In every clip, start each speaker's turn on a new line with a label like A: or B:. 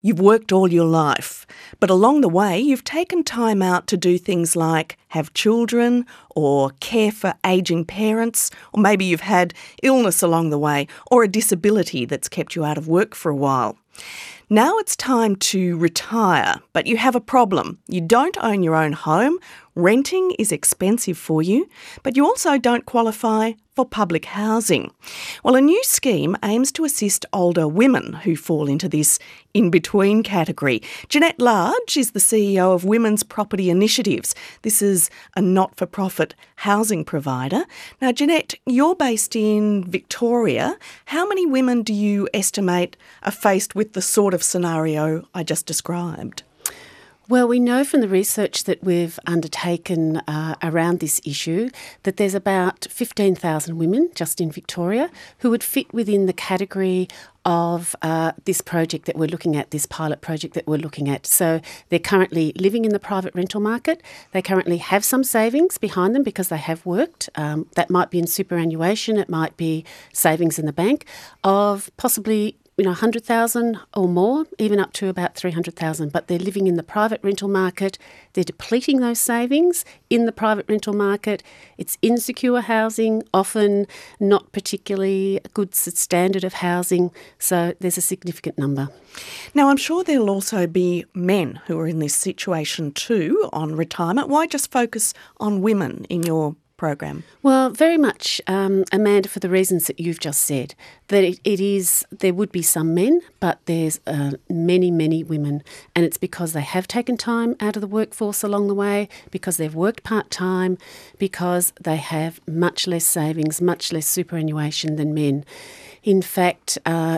A: You've worked all your life, but along the way you've taken time out to do things like have children or care for ageing parents, or maybe you've had illness along the way or a disability that's kept you out of work for a while. Now it's time to retire, but you have a problem. You don't own your own home, renting is expensive for you, but you also don't qualify for public housing. Well, a new scheme aims to assist older women who fall into this in-between category. Jeanette Large is the CEO of Women's Property Initiatives. This is a not-for-profit housing provider. Now, Jeanette, you're based in Victoria. How many women do you estimate are faced with the sort of scenario I just described?
B: Well, we know from the research that we've undertaken around this issue that there's about 15,000 women just in Victoria who would fit within the category of this project that we're looking at, this pilot project that we're looking at. So they're currently living in the private rental market. They currently have some savings behind them because they have worked. That might be in superannuation, it might be savings in the bank of possibly 100,000 or more, even up to about 300,000. But they're living in the private rental market. They're depleting those savings in the private rental market. It's insecure housing, often not particularly a good standard of housing. So there's a significant number.
A: Now, I'm sure there'll also be men who are in this situation too on retirement. Why just focus on women in your program?
B: Well, very much, Amanda, for the reasons that you've just said, that there would be some men, but there's many, many women, and it's because they have taken time out of the workforce along the way, because they've worked part-time, because they have much less savings, much less superannuation than men. In fact,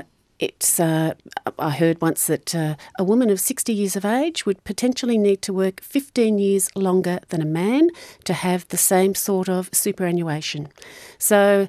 B: I heard once that a woman of 60 years of age would potentially need to work 15 years longer than a man to have the same sort of superannuation. So,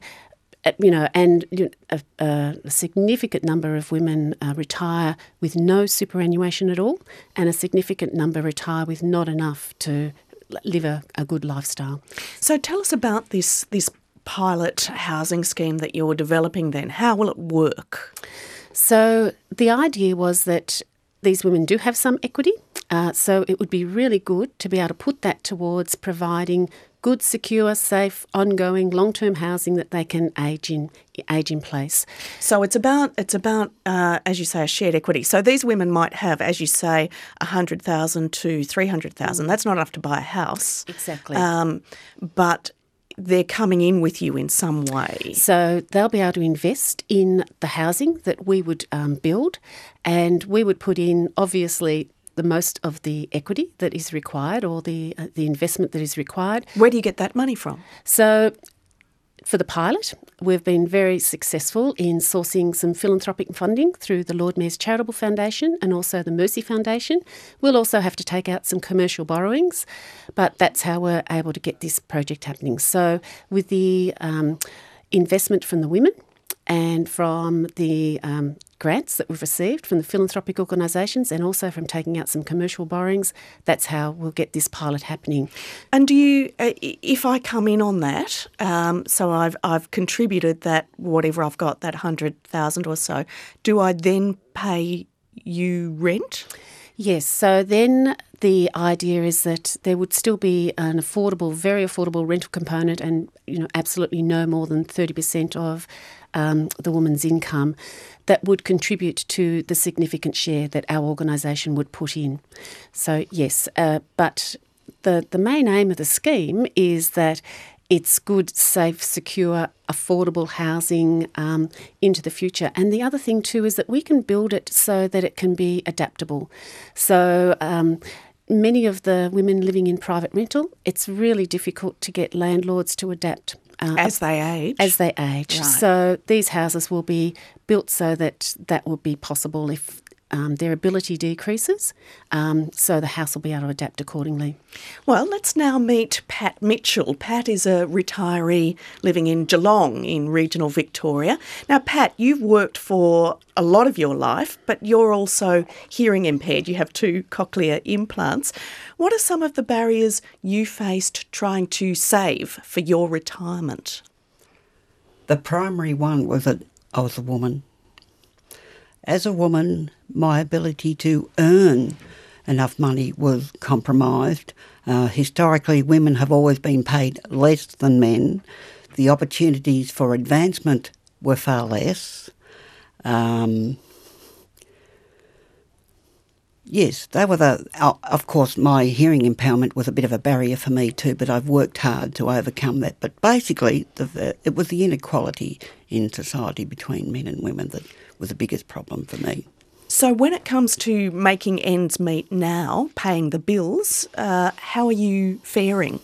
B: a significant number of women retire with no superannuation at all, and a significant number retire with not enough to live a good lifestyle.
A: So tell us about this pilot housing scheme that you're developing then. How will it work?
B: So the idea was that these women do have some equity, so it would be really good to be able to put that towards providing good, secure, safe, ongoing, long-term housing that they can age in place.
A: So it's about as you say, a shared equity. So these women might have, as you say, 100,000 to 300,000. That's not enough to buy a house.
B: Exactly.
A: But they're coming in with you in some way.
B: So they'll be able to invest in the housing that we would build, and we would put in, obviously, the most of the equity that is required, or the investment that is required.
A: Where do you get that money from?
B: So for the pilot, we've been very successful in sourcing some philanthropic funding through the Lord Mayor's Charitable Foundation and also the Mercy Foundation. We'll also have to take out some commercial borrowings, but that's how we're able to get this project happening. So with the investment from the women and from the grants that we've received from the philanthropic organisations, and also from taking out some commercial borrowings, that's how we'll get this pilot happening.
A: And do you, if I come in on that, so I've contributed that, whatever I've got, that 100,000 or so, do I then pay you rent?
B: Yes, so then the idea is that there would still be an affordable, very affordable rental component, and absolutely no more than 30% of the woman's income that would contribute to the significant share that our organisation would put in. So yes, but the main aim of the scheme is that it's good, safe, secure, affordable housing into the future. And the other thing too is that we can build it so that it can be adaptable. So many of the women living in private rental, it's really difficult to get landlords to adapt.
A: As they age?
B: As they age.
A: Right.
B: So these houses will be built so that will be possible if their ability decreases, so the house will be able to adapt accordingly.
A: Well, let's now meet Pat Mitchell. Pat is a retiree living in Geelong in regional Victoria. Now, Pat, you've worked for a lot of your life, but you're also hearing impaired. You have 2 cochlear implants. What are some of the barriers you faced trying to save for your retirement?
C: The primary one was that I was a woman. As a woman, my ability to earn enough money was compromised. Historically, women have always been paid less than men. The opportunities for advancement were far less. Yes, they were of course, my hearing impairment was a bit of a barrier for me too, but I've worked hard to overcome that. But basically, it was the inequality in society between men and women that was the biggest problem for me.
A: So when it comes to making ends meet now, paying the bills, how are you faring?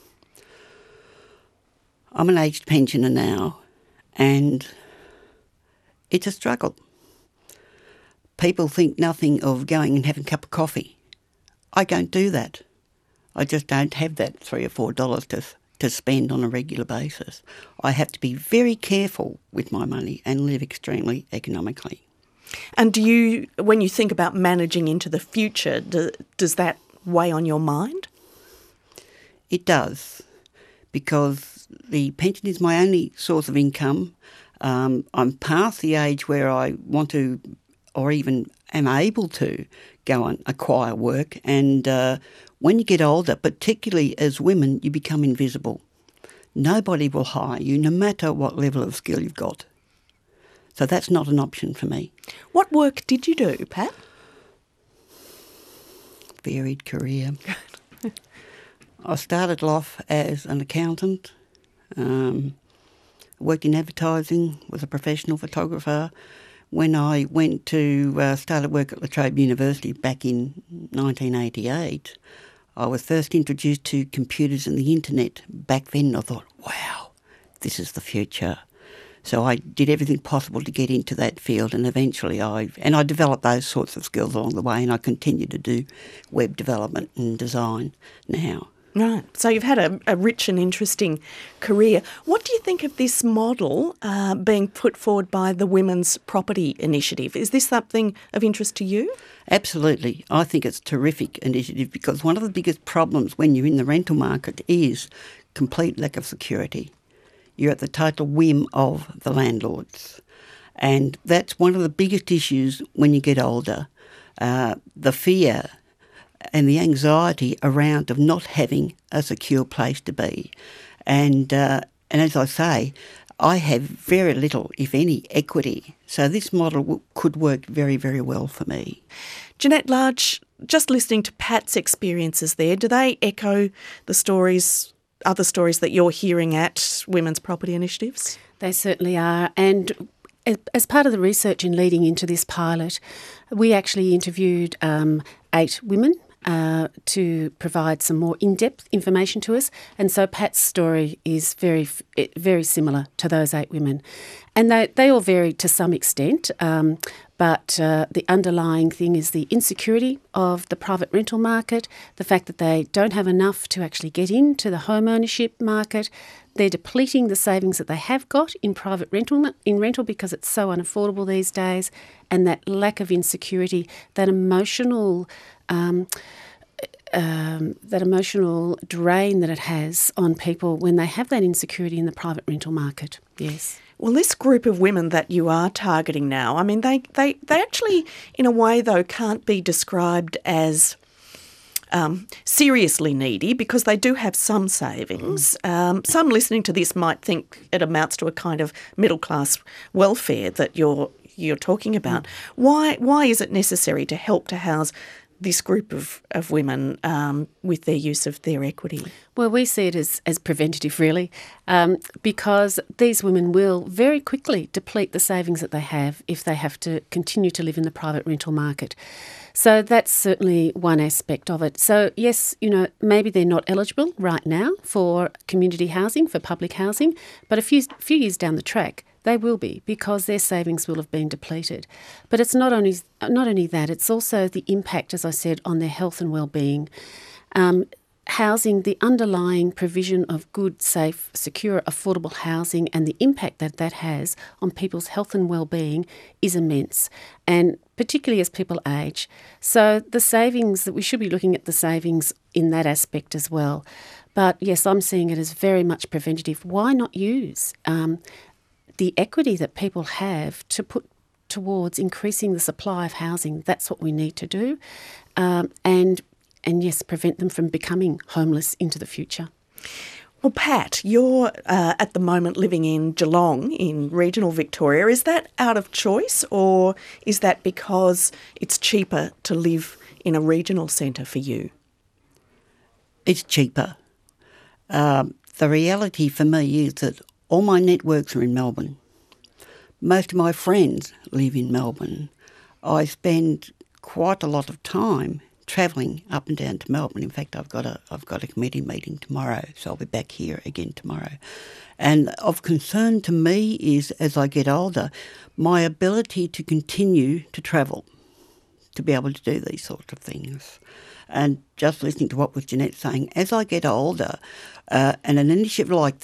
C: I'm an aged pensioner now, and it's a struggle. People think nothing of going and having a cup of coffee. I don't do that. I just don't have that $3 or $4 to spend on a regular basis. I have to be very careful with my money and live extremely economically.
A: And do you, when you think about managing into the future, does that weigh on your mind?
C: It does, because the pension is my only source of income. I'm past the age where I want to, or even am able to, go and acquire work. And when you get older, particularly as women, you become invisible. Nobody will hire you, no matter what level of skill you've got. So that's not an option for me.
A: What work did you do, Pat?
C: Varied career. I started off as an accountant, worked in advertising, was a professional photographer. When I went to started work at La Trobe University back in 1988, I was first introduced to computers and the internet. Back then I thought, wow, this is the future. So I did everything possible to get into that field, and eventually I developed those sorts of skills along the way, and I continue to do web development and design now.
A: Right. So you've had a rich and interesting career. What do you think of this model being put forward by the Women's Property Initiative? Is this something of interest to you?
C: Absolutely. I think it's a terrific initiative, because one of the biggest problems when you're in the rental market is complete lack of security. You're at the total whim of the landlords. And that's one of the biggest issues when you get older, the fear and the anxiety around of not having a secure place to be. And as I say, I have very little, if any, equity. So this model could work very, very well for me.
A: Jeanette Large, just listening to Pat's experiences there, do they echo the stories, other stories that you're hearing at Women's Property Initiatives?
B: They certainly are. And as part of the research in leading into this pilot, we actually interviewed 8 women to provide some more in-depth information to us. And so Pat's story is very, very similar to those 8 women. And they all vary to some extent, but the underlying thing is the insecurity of the private rental market, the fact that they don't have enough to actually get into the home ownership market. They're depleting the savings that they have got in private rental because it's so unaffordable these days, and that lack of insecurity, that emotional drain that it has on people when they have that insecurity in the private rental market. Yes.
A: Well, this group of women that you are targeting now, I mean, they actually, in a way, though, can't be described as seriously needy, because they do have some savings. Some listening to this might think it amounts to a kind of middle-class welfare that you're talking about. Why is it necessary to help to house this group of women with their use of their equity?
B: Well, we see it as preventative, really, because these women will very quickly deplete the savings that they have if they have to continue to live in the private rental market. So that's certainly one aspect of it. So yes, maybe they're not eligible right now for community housing, for public housing, but a few years down the track, they will be, because their savings will have been depleted. But it's not only that, it's also the impact, as I said, on their health and well-being. Housing, the underlying provision of good, safe, secure, affordable housing, and the impact that has on people's health and well-being is immense, and particularly as people age. So the savings, that we should be looking at the savings in that aspect as well. But yes, I'm seeing it as very much preventative. Why not use the equity that people have to put towards increasing the supply of housing. That's what we need to do. And yes, prevent them from becoming homeless into the future.
A: Well, Pat, you're at the moment living in Geelong in regional Victoria. Is that out of choice, or is that because it's cheaper to live in a regional centre for you?
C: It's cheaper. The reality for me is that all my networks are in Melbourne. Most of my friends live in Melbourne. I spend quite a lot of time travelling up and down to Melbourne. In fact, I've got a committee meeting tomorrow, so I'll be back here again tomorrow. And of concern to me is, as I get older, my ability to continue to travel, to be able to do these sorts of things. And just listening to what was Jeanette saying, as I get older, an initiative like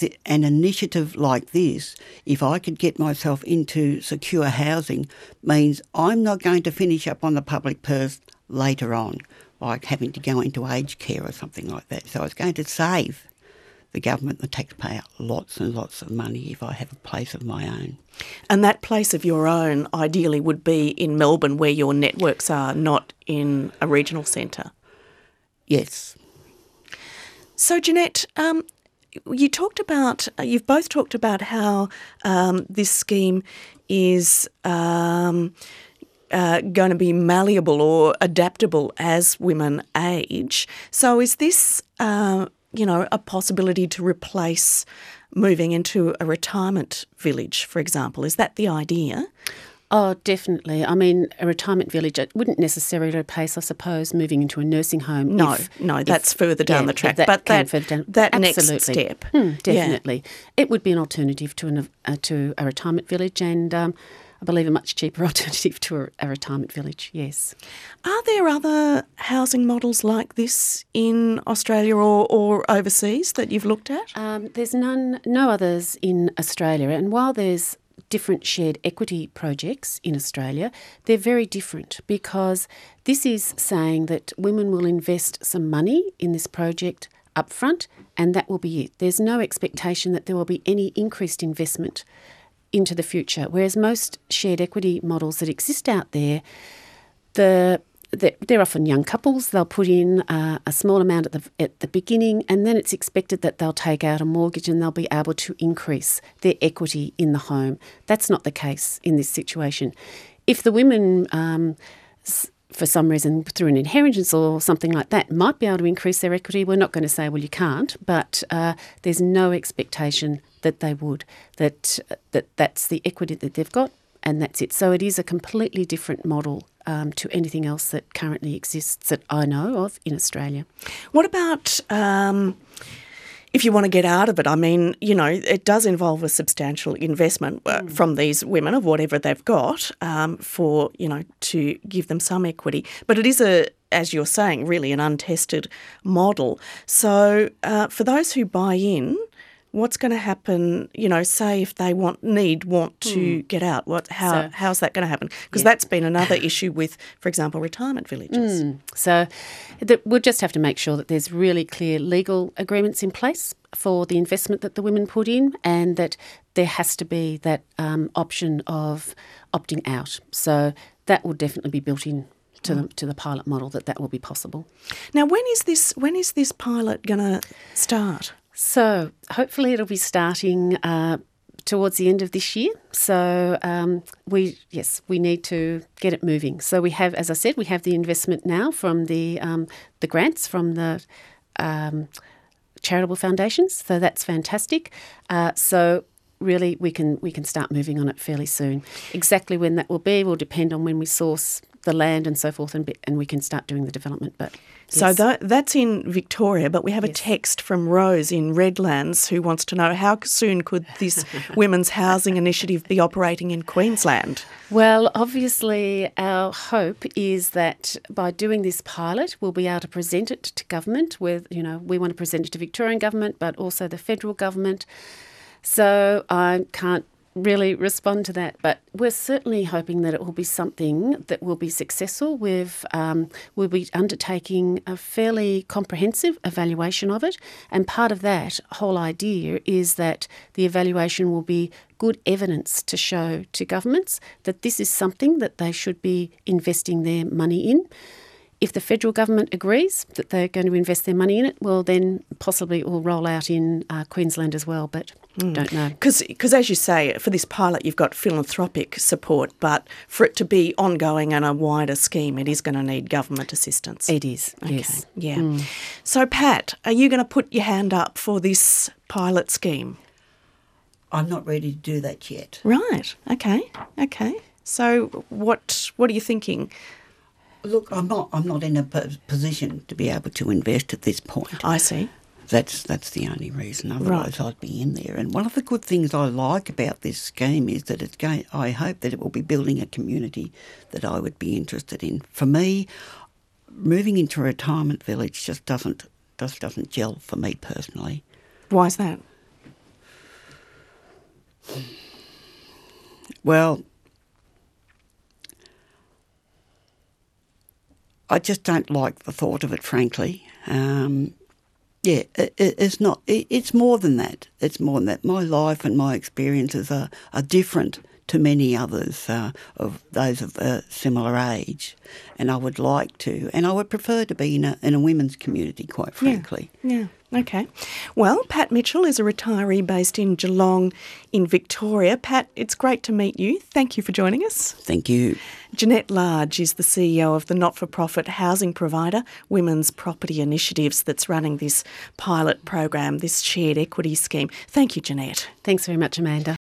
C: this, if I could get myself into secure housing, means I'm not going to finish up on the public purse later on, like having to go into aged care or something like that. So it's going to save the government, the taxpayer, lots and lots of money if I have a place of my own.
A: And that place of your own ideally would be in Melbourne, where your networks are, not in a regional centre.
C: Yes.
A: So, Jeanette, you've both talked about how this scheme is going to be malleable or adaptable as women age. So is this, a possibility to replace moving into a retirement village, for example? Is that the idea?
B: Oh, definitely. I mean, a retirement village, it wouldn't necessarily replace, I suppose, moving into a nursing home.
A: That's further down the track. But that next step.
B: Definitely. It would be an alternative to a retirement village, and I believe a much cheaper alternative to a retirement village, yes.
A: Are there other housing models like this in Australia or overseas that you've looked at?
B: There's no others in Australia, and while there's different shared equity projects in Australia, they're very different, because this is saying that women will invest some money in this project upfront, and that will be it. There's no expectation that there will be any increased investment into the future, whereas most shared equity models that exist out there, they're often young couples. They'll put in a small amount at the beginning, and then it's expected that they'll take out a mortgage and they'll be able to increase their equity in the home. That's not the case in this situation. If the women, for some reason, through an inheritance or something like that, might be able to increase their equity, we're not going to say, well, you can't, but there's no expectation that they would, that's the equity that they've got, and that's it. So it is a completely different model to anything else that currently exists that I know of in Australia.
A: What about if you want to get out of it? I mean, it does involve a substantial investment from these women of whatever they've got to give them some equity. But it is as you're saying, really an untested model. So for those who buy in, what's going to happen, say if they want to get out, how's that going to happen? Because that's been another issue with, for example, retirement villages.
B: So we'll just have to make sure that there's really clear legal agreements in place for the investment that the women put in, and that there has to be that option of opting out. So that will definitely be built in to the pilot model, that will be possible. Now,
A: when is this pilot going to start?
B: So hopefully it'll be starting towards the end of this year. So we need to get it moving. So we have, as I said, we have the investment now from the grants from the charitable foundations. So that's fantastic. So really we can start moving on it fairly soon. Exactly when that will be will depend on when we source the land and so forth, and we can start doing the development. But
A: yes. So that's in Victoria, but we have a text from Rose in Redlands who wants to know how soon could this women's housing initiative be operating in Queensland?
B: Well, obviously our hope is that by doing this pilot, we'll be able to present it to government. We want to present it to Victorian government, but also the federal government. So I can't really respond to that, but we're certainly hoping that it will be something that will be successful. We'll be undertaking a fairly comprehensive evaluation of it, and part of that whole idea is that the evaluation will be good evidence to show to governments that this is something that they should be investing their money in. If the federal government agrees that they're going to invest their money in it, well, then possibly it will roll out in Queensland as well, but don't know.
A: Because as you say, for this pilot you've got philanthropic support, but for it to be ongoing and a wider scheme, it is going to need government assistance.
B: It is,
A: okay.
B: Yes.
A: Yeah. So, Pat, are you going to put your hand up for this pilot scheme?
C: I'm not ready to do that yet.
A: Right. Okay. So what are you thinking?
C: Look, I'm not in a position to be able to invest at this point.
A: I see.
C: That's the only reason. Otherwise, I'd be in there. And one of the good things I like about this scheme is that I hope that it will be building a community that I would be interested in. For me, moving into a retirement village just doesn't gel for me personally.
A: Why is that?
C: Well, I just don't like the thought of it, frankly. It's not. It's more than that. It's more than that. My life and my experiences are different to many others of those of a similar age, and I would like to, and I would prefer to be in a women's community, quite frankly.
A: Yeah. Okay. Well, Pat Mitchell is a retiree based in Geelong in Victoria. Pat, it's great to meet you. Thank you for joining us.
C: Thank you.
A: Jeanette Large is the CEO of the not-for-profit housing provider Women's Property Initiatives that's running this pilot program, this shared equity scheme. Thank you, Jeanette.
B: Thanks very much, Amanda.